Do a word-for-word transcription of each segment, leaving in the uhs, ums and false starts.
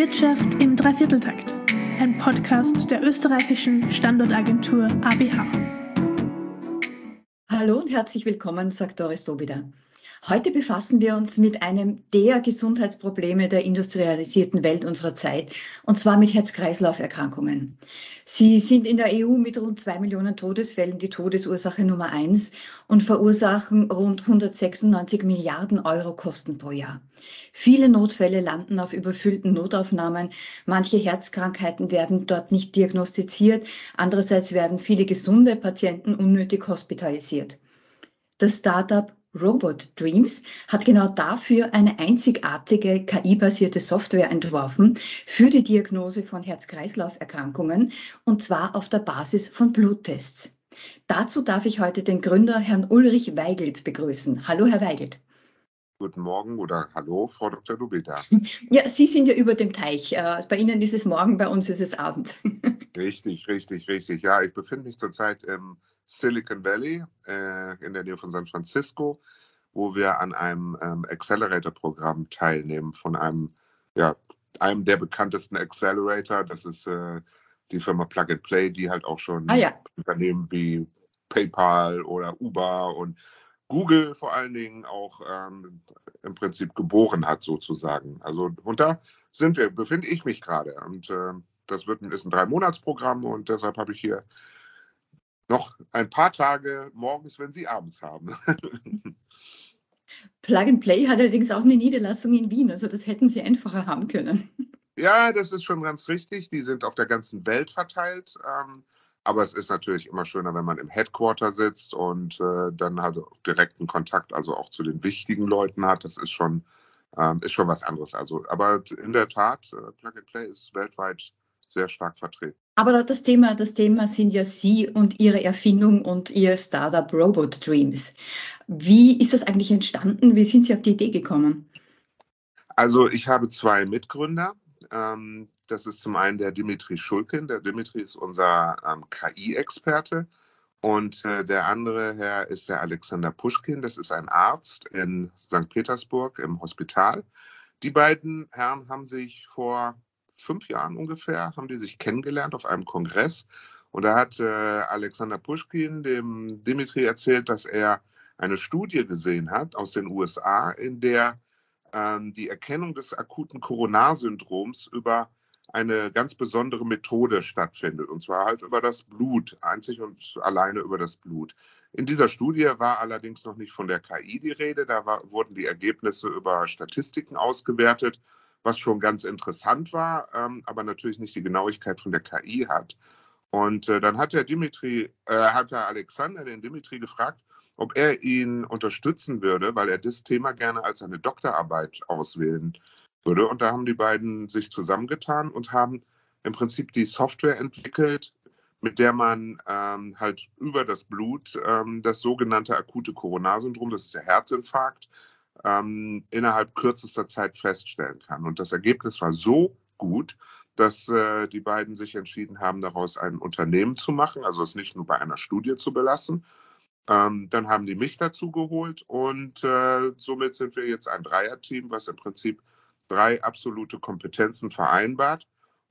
Wirtschaft im Dreivierteltakt, ein Podcast der österreichischen Standortagentur A B H. Hallo und herzlich willkommen, sagt Doris Dobida. Heute befassen wir uns mit einem der Gesundheitsprobleme der industrialisierten Welt unserer Zeit, und zwar mit Herz-Kreislauf-Erkrankungen. Sie sind in der E U mit rund zwei Millionen Todesfällen die Todesursache Nummer eins und verursachen rund hundertsechsundneunzig Milliarden Euro Kosten pro Jahr. Viele Notfälle landen auf überfüllten Notaufnahmen, manche Herzkrankheiten werden dort nicht diagnostiziert, andererseits werden viele gesunde Patienten unnötig hospitalisiert. Das Startup Robot Dreams hat genau dafür eine einzigartige K I-basierte Software entworfen für die Diagnose von Herz-Kreislauf-Erkrankungen, und zwar auf der Basis von Bluttests. Dazu darf ich heute den Gründer, Herrn Ulrich Weigelt, begrüßen. Hallo, Herr Weigelt. Guten Morgen oder hallo, Frau Doktor Dobida. Ja, Sie sind ja über dem Teich. Bei Ihnen ist es morgen, bei uns ist es Abend. Richtig, richtig, richtig. Ja, ich befinde mich zurzeit im Silicon Valley äh, in der Nähe von San Francisco, wo wir an einem ähm, Accelerator-Programm teilnehmen von einem, ja, einem der bekanntesten Accelerator. Das ist äh, die Firma Plug and Play, die halt auch schon Ah, ja. Unternehmen wie PayPal oder Uber und Google vor allen Dingen auch ähm, im Prinzip geboren hat sozusagen. Also und da sind wir, befinde ich mich gerade. Und äh, das wird, ist ein Drei-Monats-Programm und deshalb habe ich hier noch ein paar Tage morgens, wenn Sie abends haben. Plug and Play hat allerdings auch eine Niederlassung in Wien, also das hätten Sie einfacher haben können. Ja, das ist schon ganz richtig. Die sind auf der ganzen Welt verteilt. Ähm, aber es ist natürlich immer schöner, wenn man im Headquarter sitzt und äh, dann also direkten Kontakt, also auch zu den wichtigen Leuten hat. Das ist schon, ähm, ist schon was anderes. Also, aber in der Tat, äh, Plug and Play ist weltweit sehr stark vertreten. Aber das Thema, das Thema sind ja Sie und Ihre Erfindung und Ihr Startup Robot Dreams. Wie ist das eigentlich entstanden? Wie sind Sie auf die Idee gekommen? Also ich habe zwei Mitgründer. Ähm, das ist zum einen der Dimitri Schulkin. Der Dimitri ist unser ähm, K I-Experte. Und äh, der andere Herr ist der Alexander Puschkin. Das ist ein Arzt in Sankt Petersburg im Hospital. Die beiden Herren haben sich vor fünf Jahren ungefähr, haben die sich kennengelernt auf einem Kongress. Und da hat äh, Alexander Puschkin dem Dimitri erzählt, dass er eine Studie gesehen hat aus den U S A, in der ähm, die Erkennung des akuten Koronarsyndroms über eine ganz besondere Methode stattfindet, und zwar halt über das Blut, einzig und alleine über das Blut. In dieser Studie war allerdings noch nicht von der K I die Rede, da war, wurden die Ergebnisse über Statistiken ausgewertet, was schon ganz interessant war, ähm, aber natürlich nicht die Genauigkeit von der K I hat. Und äh, dann hat der Dimitri, äh, hat der Alexander den Dimitri gefragt, ob er ihn unterstützen würde, weil er das Thema gerne als seine Doktorarbeit auswählen würde. Und da haben die beiden sich zusammengetan und haben im Prinzip die Software entwickelt, mit der man ähm, halt über das Blut ähm, das sogenannte akute Koronarsyndrom, das ist der Herzinfarkt, ähm, innerhalb kürzester Zeit feststellen kann. Und das Ergebnis war so gut, dass äh, die beiden sich entschieden haben, daraus ein Unternehmen zu machen, also es nicht nur bei einer Studie zu belassen. Ähm, dann haben die mich dazu geholt und äh, somit sind wir jetzt ein Dreierteam, was im Prinzip drei absolute Kompetenzen vereinbart.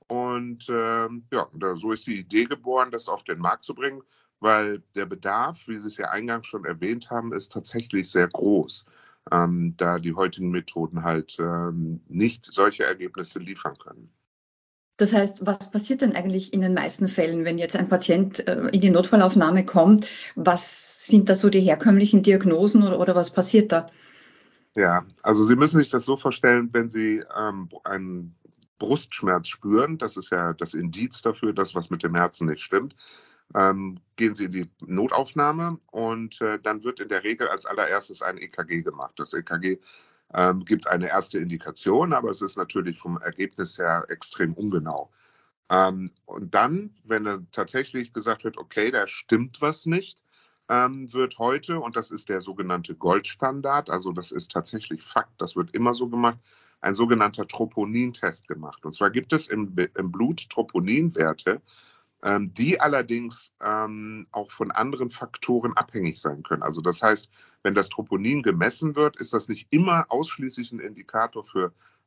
Und ähm, ja, da, so ist die Idee geboren, das auf den Markt zu bringen, weil der Bedarf, wie Sie es ja eingangs schon erwähnt haben, ist tatsächlich sehr groß, ähm, da die heutigen Methoden halt ähm, nicht solche Ergebnisse liefern können. Das heißt, was passiert denn eigentlich in den meisten Fällen, wenn jetzt ein Patient äh, in die Notfallaufnahme kommt? Was sind da so die herkömmlichen Diagnosen oder, oder was passiert da? Ja, also Sie müssen sich das so vorstellen, wenn Sie ähm, einen Brustschmerz spüren, das ist ja das Indiz dafür, dass was mit dem Herzen nicht stimmt, ähm, gehen Sie in die Notaufnahme und äh, dann wird in der Regel als allererstes ein E K G gemacht. Das E K G ähm, gibt eine erste Indikation, aber es ist natürlich vom Ergebnis her extrem ungenau. Ähm, und dann, wenn dann tatsächlich gesagt wird, okay, da stimmt was nicht, ähm, wird heute, und das ist der sogenannte Goldstandard, also das ist tatsächlich Fakt, das wird immer so gemacht, ein sogenannter Troponintest gemacht. Und zwar gibt es im, im Blut Troponinwerte, ähm, die allerdings ähm, auch von anderen Faktoren abhängig sein können. Also das heißt, wenn das Troponin gemessen wird, ist das nicht immer ausschließlich ein Indikator für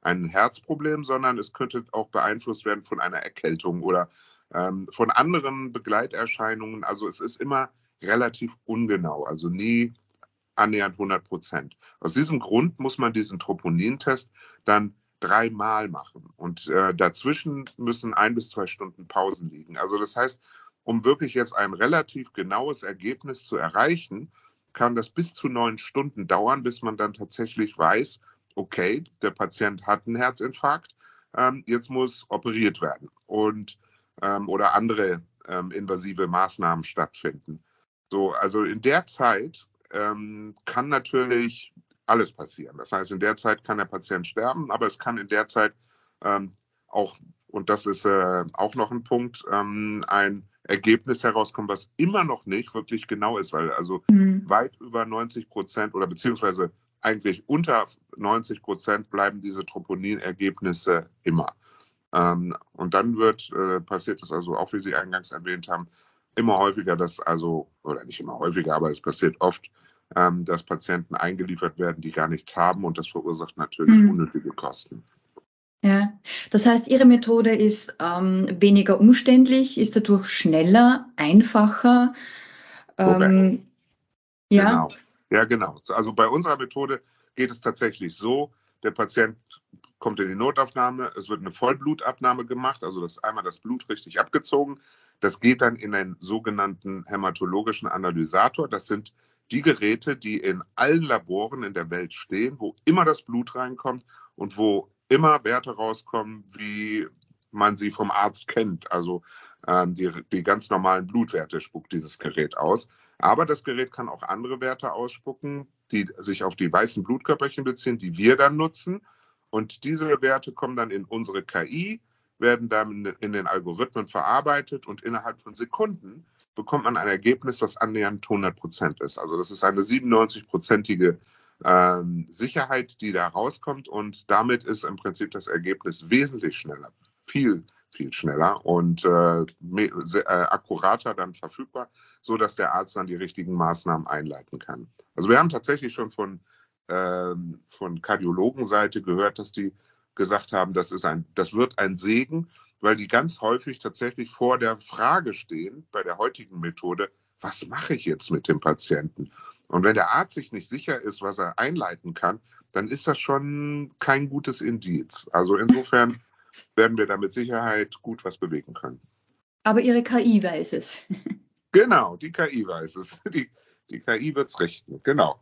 ein Herzproblem, sondern es könnte auch beeinflusst werden von einer Erkältung oder ähm, von anderen Begleiterscheinungen. Also es ist immer relativ ungenau, also nie annähernd hundert Prozent. Aus diesem Grund muss man diesen Troponintest dann dreimal machen. Und äh, dazwischen müssen ein bis zwei Stunden Pausen liegen. Also das heißt, um wirklich jetzt ein relativ genaues Ergebnis zu erreichen, kann das bis zu neun Stunden dauern, bis man dann tatsächlich weiß, okay, der Patient hat einen Herzinfarkt, ähm, jetzt muss operiert werden und ähm, oder andere ähm, invasive Maßnahmen stattfinden. So, also in der Zeit ähm, kann natürlich alles passieren. Das heißt, in der Zeit kann der Patient sterben, aber es kann in der Zeit ähm, auch, und das ist äh, auch noch ein Punkt, ähm, ein Ergebnis herauskommen, was immer noch nicht wirklich genau ist, weil also mhm. weit über neunzig Prozent oder beziehungsweise eigentlich unter neunzig Prozent bleiben diese Troponin-Ergebnisse immer. Ähm, und dann wird, äh, passiert es also auch, wie Sie eingangs erwähnt haben, immer häufiger, dass also, oder nicht immer häufiger, aber es passiert oft, ähm, dass Patienten eingeliefert werden, die gar nichts haben und das verursacht natürlich mhm. unnötige Kosten. Ja, das heißt, Ihre Methode ist ähm, weniger umständlich, ist dadurch schneller, einfacher. Ähm, ja. Genau. Ja, genau. Also bei unserer Methode geht es tatsächlich so, der Patient kommt in die Notaufnahme, es wird eine Vollblutabnahme gemacht, also das einmal das Blut richtig abgezogen. Das geht dann in einen sogenannten hämatologischen Analysator. Das sind die Geräte, die in allen Laboren in der Welt stehen, wo immer das Blut reinkommt und wo immer Werte rauskommen, wie man sie vom Arzt kennt. Also ähm, die, die ganz normalen Blutwerte spuckt dieses Gerät aus. Aber das Gerät kann auch andere Werte ausspucken, die sich auf die weißen Blutkörperchen beziehen, die wir dann nutzen. Und diese Werte kommen dann in unsere K I, werden dann in den Algorithmen verarbeitet und innerhalb von Sekunden bekommt man ein Ergebnis, was annähernd hundert Prozent ist. Also das ist eine siebenundneunzig-prozentige ähm, Sicherheit, die da rauskommt und damit ist im Prinzip das Ergebnis wesentlich schneller, viel, viel schneller und äh, sehr, äh, akkurater dann verfügbar, so dass der Arzt dann die richtigen Maßnahmen einleiten kann. Also wir haben tatsächlich schon von, äh, von Kardiologenseite gehört, dass die gesagt haben, das ist ein, das wird ein Segen, weil die ganz häufig tatsächlich vor der Frage stehen, bei der heutigen Methode, was mache ich jetzt mit dem Patienten? Und wenn der Arzt sich nicht sicher ist, was er einleiten kann, dann ist das schon kein gutes Indiz. Also insofern werden wir da mit Sicherheit gut was bewegen können. Aber Ihre K I weiß es. Genau, die K I weiß es. Die, die K I wird es richten, genau.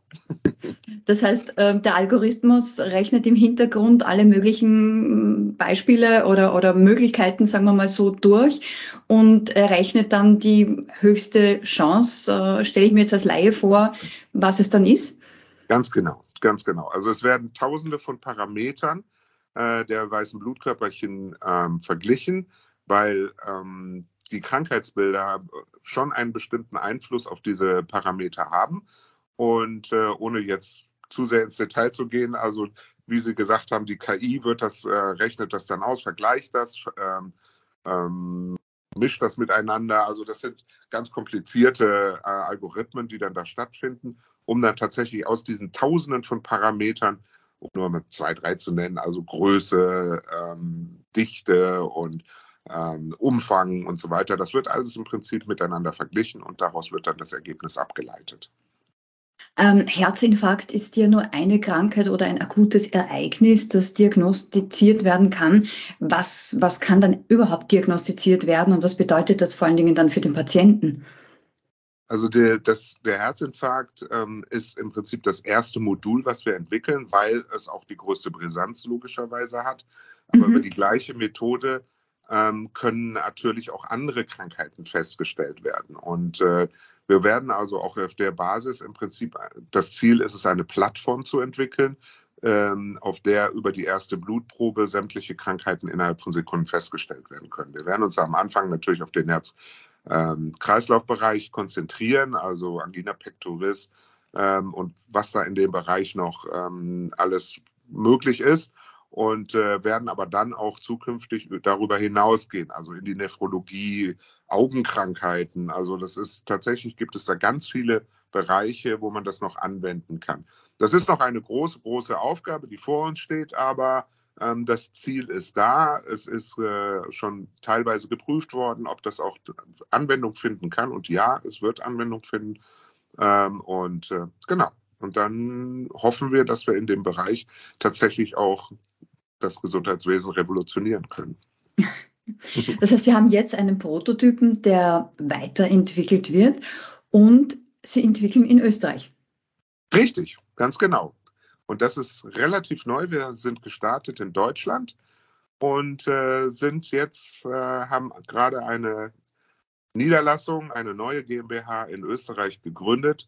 Das heißt, der Algorithmus rechnet im Hintergrund alle möglichen Beispiele oder, oder Möglichkeiten, sagen wir mal so, durch und errechnet dann die höchste Chance, stelle ich mir jetzt als Laie vor, was es dann ist? Ganz genau, ganz genau. Also es werden tausende von Parametern äh, der weißen Blutkörperchen ähm, verglichen, weil ähm, die Krankheitsbilder schon einen bestimmten Einfluss auf diese Parameter haben. Und äh, ohne jetzt zu sehr ins Detail zu gehen, also wie Sie gesagt haben, die K I wird das, äh, rechnet das dann aus, vergleicht das, ähm, ähm, mischt das miteinander. Also das sind ganz komplizierte äh, Algorithmen, die dann da stattfinden, um dann tatsächlich aus diesen Tausenden von Parametern, um nur mit zwei, drei zu nennen, also Größe, ähm, Dichte und ähm, Umfang und so weiter, das wird alles im Prinzip miteinander verglichen und daraus wird dann das Ergebnis abgeleitet. Ähm, Herzinfarkt ist ja nur eine Krankheit oder ein akutes Ereignis, das diagnostiziert werden kann. Was, was kann dann überhaupt diagnostiziert werden und was bedeutet das vor allen Dingen dann für den Patienten? Also der, das, der Herzinfarkt ähm, ist im Prinzip das erste Modul, was wir entwickeln, weil es auch die größte Brisanz logischerweise hat. Aber mhm. über die gleiche Methode ähm, können natürlich auch andere Krankheiten festgestellt werden. Und äh, wir werden also auch auf der Basis im Prinzip, das Ziel ist es, eine Plattform zu entwickeln, ähm, auf der über die erste Blutprobe sämtliche Krankheiten innerhalb von Sekunden festgestellt werden können. Wir werden uns am Anfang natürlich auf den Herz-Kreislauf-Bereich ähm, konzentrieren, also Angina pectoris ähm, und was da in dem Bereich noch ähm, alles möglich ist. Und äh, werden aber dann auch zukünftig darüber hinausgehen, also in die Nephrologie, Augenkrankheiten. Also das ist tatsächlich, gibt es da ganz viele Bereiche, wo man das noch anwenden kann. Das ist noch eine große, große Aufgabe, die vor uns steht, aber Ähm, das Ziel ist da. Es ist äh, schon teilweise geprüft worden, ob das auch Anwendung finden kann. Und ja, es wird Anwendung finden. Ähm, und äh, genau. Und dann hoffen wir, dass wir in dem Bereich tatsächlich auch das Gesundheitswesen revolutionieren können. Das heißt, Sie haben jetzt einen Prototypen, der weiterentwickelt wird und Sie entwickeln in Österreich. Richtig, ganz genau. Und das ist relativ neu. Wir sind gestartet in Deutschland und äh, sind jetzt, äh, haben gerade eine Niederlassung, eine neue GmbH in Österreich gegründet,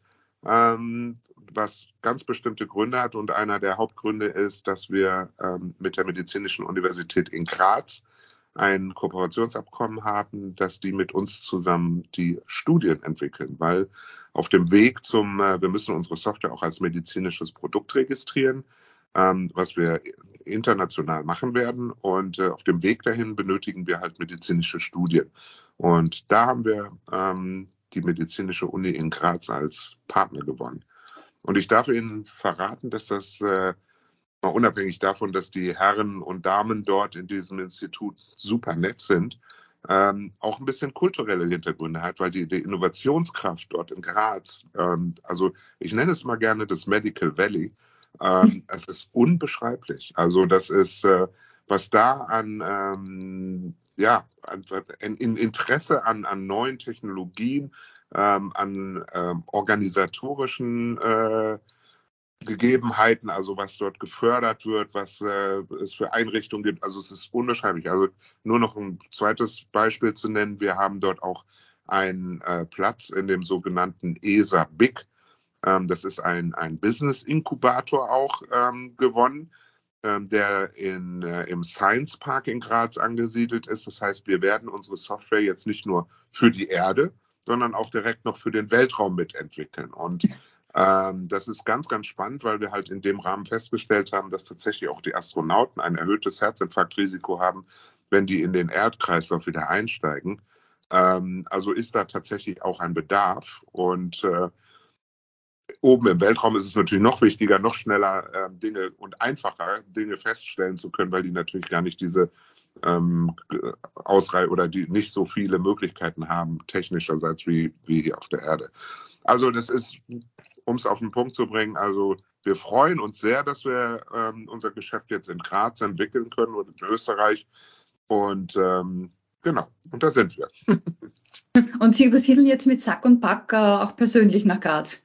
ähm, was ganz bestimmte Gründe hat. Und einer der Hauptgründe ist, dass wir ähm, mit der Medizinischen Universität in Graz ein Kooperationsabkommen haben, dass die mit uns zusammen die Studien entwickeln, weil auf dem Weg zum, äh, wir müssen unsere Software auch als medizinisches Produkt registrieren, ähm, was wir international machen werden. Und äh, auf dem Weg dahin benötigen wir halt medizinische Studien. Und da haben wir ähm, die Medizinische Uni in Graz als Partner gewonnen. Und ich darf Ihnen verraten, dass das äh, mal unabhängig davon, dass die Herren und Damen dort in diesem Institut super nett sind, ähm, auch ein bisschen kulturelle Hintergründe hat, weil die, die Innovationskraft dort in Graz, ähm, also ich nenne es mal gerne das Medical Valley, ähm, es ist unbeschreiblich. Also das ist, äh, was da an, ähm, ja, an, in Interesse an, an neuen Technologien, ähm, an ähm, organisatorischen äh, Gegebenheiten, also was dort gefördert wird, was äh, es für Einrichtungen gibt. Also es ist unbeschreiblich. Also nur noch ein zweites Beispiel zu nennen. Wir haben dort auch einen äh, Platz in dem sogenannten E S A B I C. Ähm, das ist ein, ein Business-Inkubator auch ähm, gewonnen, ähm, der in, äh, im Science Park in Graz angesiedelt ist. Das heißt, wir werden unsere Software jetzt nicht nur für die Erde, sondern auch direkt noch für den Weltraum mitentwickeln. Und Ähm, das ist ganz, ganz spannend, weil wir halt in dem Rahmen festgestellt haben, dass tatsächlich auch die Astronauten ein erhöhtes Herzinfarktrisiko haben, wenn die in den Erdkreislauf wieder einsteigen. Ähm, also ist da tatsächlich auch ein Bedarf. Und äh, oben im Weltraum ist es natürlich noch wichtiger, noch schneller äh, Dinge und einfacher Dinge feststellen zu können, weil die natürlich gar nicht diese ähm, Ausreihe oder die nicht so viele Möglichkeiten haben, technischerseits wie, wie hier auf der Erde. Also das ist, um es auf den Punkt zu bringen, also wir freuen uns sehr, dass wir ähm, unser Geschäft jetzt in Graz entwickeln können und in Österreich. Und ähm, genau, und da sind wir. Und Sie übersiedeln jetzt mit Sack und Pack äh, auch persönlich nach Graz?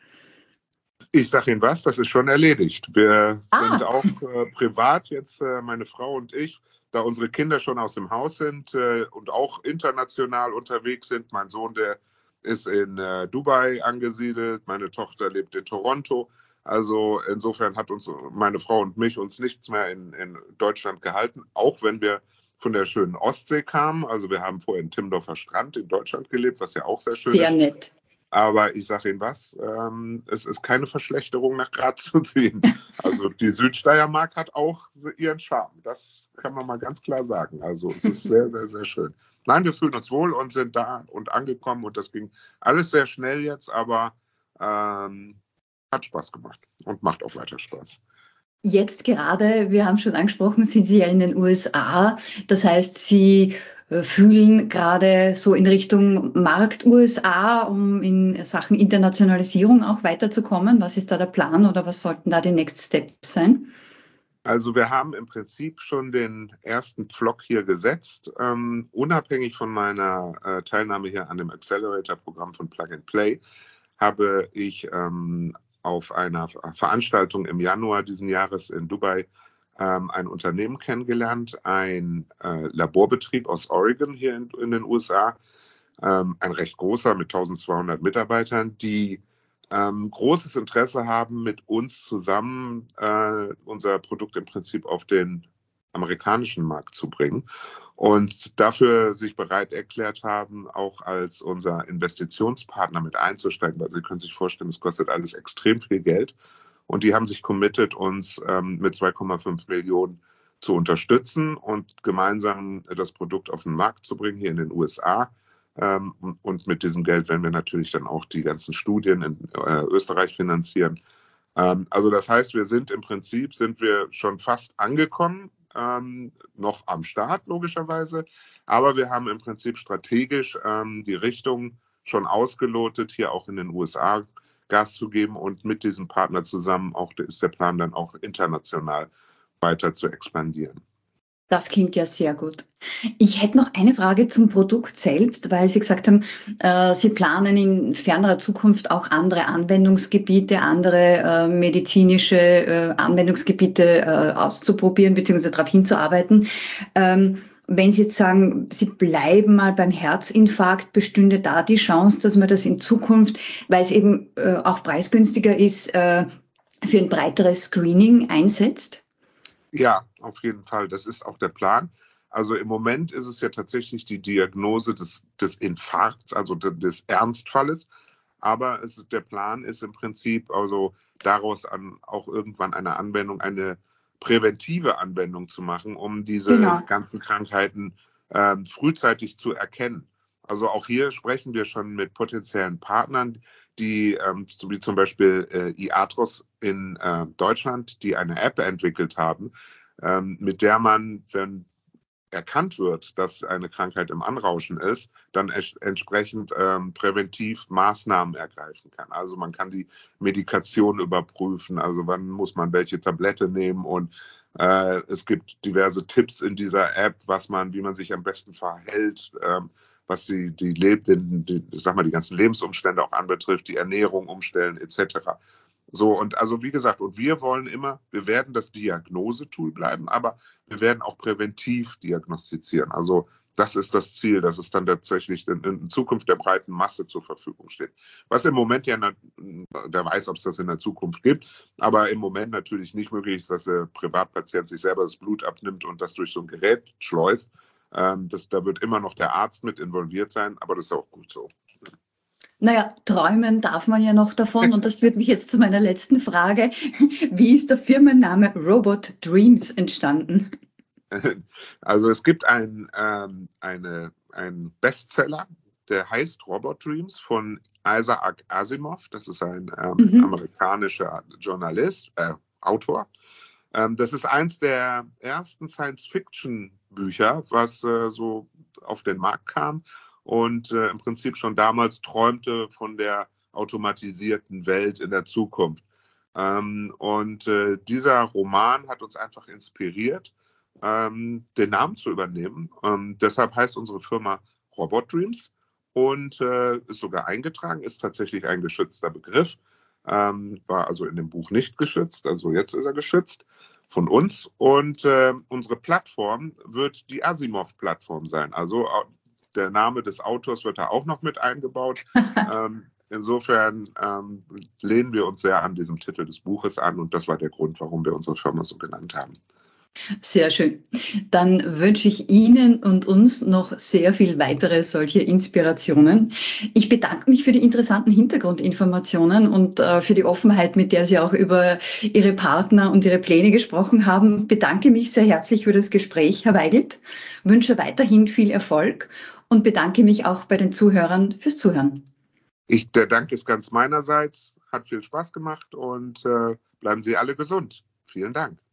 Ich sage Ihnen was, das ist schon erledigt. Wir ah. sind auch äh, privat jetzt, äh, meine Frau und ich, da unsere Kinder schon aus dem Haus sind äh, und auch international unterwegs sind. Mein Sohn, der ist in äh, Dubai angesiedelt, meine Tochter lebt in Toronto. Also insofern hat uns meine Frau und mich uns nichts mehr in, in Deutschland gehalten, auch wenn wir von der schönen Ostsee kamen. Also wir haben vorher in Timmendorfer Strand in Deutschland gelebt, was ja auch sehr schön sehr ist. Sehr nett. Aber ich sage Ihnen was, ähm, es ist keine Verschlechterung, nach Graz zu ziehen. Also die Südsteiermark hat auch ihren Charme. Das kann man mal ganz klar sagen. Also es ist sehr, sehr, sehr schön. Nein, wir fühlen uns wohl und sind da und angekommen. Und das ging alles sehr schnell jetzt, aber ähm, hat Spaß gemacht und macht auch weiter Spaß. Jetzt gerade, wir haben schon angesprochen, sind Sie ja in den U S A. Das heißt, Sie fühlen gerade so in Richtung Markt U S A, um in Sachen Internationalisierung auch weiterzukommen. Was ist da der Plan oder was sollten da die Next Steps sein? Also wir haben im Prinzip schon den ersten Pflock hier gesetzt, ähm, unabhängig von meiner äh, Teilnahme hier an dem Accelerator-Programm von Plug and Play, habe ich ähm, auf einer Veranstaltung im Januar diesen Jahres in Dubai ähm, ein Unternehmen kennengelernt, ein äh, Laborbetrieb aus Oregon hier in, in den U S A, ähm, ein recht großer mit eintausendzweihundert Mitarbeitern, die ähm, großes Interesse haben, mit uns zusammen äh, unser Produkt im Prinzip auf den amerikanischen Markt zu bringen und dafür sich bereit erklärt haben, auch als unser Investitionspartner mit einzusteigen, weil Sie können sich vorstellen, es kostet alles extrem viel Geld und die haben sich committed, uns ähm, mit zwei Komma fünf Millionen zu unterstützen und gemeinsam das Produkt auf den Markt zu bringen hier in den U S A. Ähm, und mit diesem Geld werden wir natürlich dann auch die ganzen Studien in äh, Österreich finanzieren. Ähm, also das heißt, wir sind im Prinzip, sind wir schon fast angekommen. ähm, noch am Start logischerweise, aber wir haben im Prinzip strategisch ähm, die Richtung schon ausgelotet, hier auch in den U S A Gas zu geben und mit diesem Partner zusammen auch ist der Plan dann auch international weiter zu expandieren. Das klingt ja sehr gut. Ich hätte noch eine Frage zum Produkt selbst, weil Sie gesagt haben, äh, Sie planen in fernerer Zukunft auch andere Anwendungsgebiete, andere äh, medizinische äh, Anwendungsgebiete äh, auszuprobieren bzw. darauf hinzuarbeiten. Ähm, wenn Sie jetzt sagen, Sie bleiben mal beim Herzinfarkt, bestünde da die Chance, dass man das in Zukunft, weil es eben äh, auch preisgünstiger ist, äh, für ein breiteres Screening einsetzt? Ja, auf jeden Fall. Das ist auch der Plan. Also im Moment ist es ja tatsächlich die Diagnose des, des Infarkts, also des Ernstfalles. Aber es ist, der Plan ist im Prinzip also daraus an auch irgendwann eine Anwendung, eine präventive Anwendung zu machen, um diese Genau. ganzen Krankheiten äh, frühzeitig zu erkennen. Also auch hier sprechen wir schon mit potenziellen Partnern, die ähm, wie zum Beispiel äh, Iatros in äh, Deutschland, die eine App entwickelt haben, ähm, mit der man, wenn erkannt wird, dass eine Krankheit im Anrauschen ist, dann es- entsprechend ähm, präventiv Maßnahmen ergreifen kann. Also man kann die Medikation überprüfen, also wann muss man welche Tablette nehmen und äh, es gibt diverse Tipps in dieser App, was man, wie man sich am besten verhält, ähm, was die, die, Leb- die, die, ich sag mal, die ganzen Lebensumstände auch anbetrifft, die Ernährung umstellen et cetera. So, und also wie gesagt, und wir wollen immer, wir werden das Diagnosetool bleiben, aber wir werden auch präventiv diagnostizieren. Also das ist das Ziel, dass es dann tatsächlich in, in Zukunft der breiten Masse zur Verfügung steht. Was im Moment ja, wer weiß, ob es das in der Zukunft gibt, aber im Moment natürlich nicht möglich ist, dass der Privatpatient sich selber das Blut abnimmt und das durch so ein Gerät schleust. Ähm, das, da wird immer noch der Arzt mit involviert sein, aber das ist auch gut so. Naja, träumen darf man ja noch davon und das führt mich jetzt zu meiner letzten Frage. Wie ist der Firmenname Robot Dreams entstanden? Also es gibt ein, ähm, eine, einen Bestseller, der heißt Robot Dreams von Isaac Asimov. Das ist ein ähm, Mhm. amerikanischer Journalist, äh, Autor. Ähm, das ist eins der ersten Science-Fiction-Bücher, was äh, so auf den Markt kam und äh, im Prinzip schon damals träumte von der automatisierten Welt in der Zukunft. Ähm, und äh, dieser Roman hat uns einfach inspiriert, ähm, den Namen zu übernehmen. Ähm, deshalb heißt unsere Firma Robot Dreams und äh, ist sogar eingetragen, ist tatsächlich ein geschützter Begriff. Ähm, war also in dem Buch nicht geschützt, also jetzt ist er geschützt von uns. Und äh, unsere Plattform wird die Asimov-Plattform sein. Also äh, der Name des Autors wird da auch noch mit eingebaut. ähm, insofern ähm, lehnen wir uns sehr an diesem Titel des Buches an und das war der Grund, warum wir unsere Firma so genannt haben. Sehr schön. Dann wünsche ich Ihnen und uns noch sehr viel weitere solche Inspirationen. Ich bedanke mich für die interessanten Hintergrundinformationen und äh, für die Offenheit, mit der Sie auch über Ihre Partner und Ihre Pläne gesprochen haben. Bedanke mich sehr herzlich für das Gespräch, Herr Weigelt. Wünsche weiterhin viel Erfolg und bedanke mich auch bei den Zuhörern fürs Zuhören. Ich, der Dank ist ganz meinerseits, hat viel Spaß gemacht und äh, bleiben Sie alle gesund. Vielen Dank.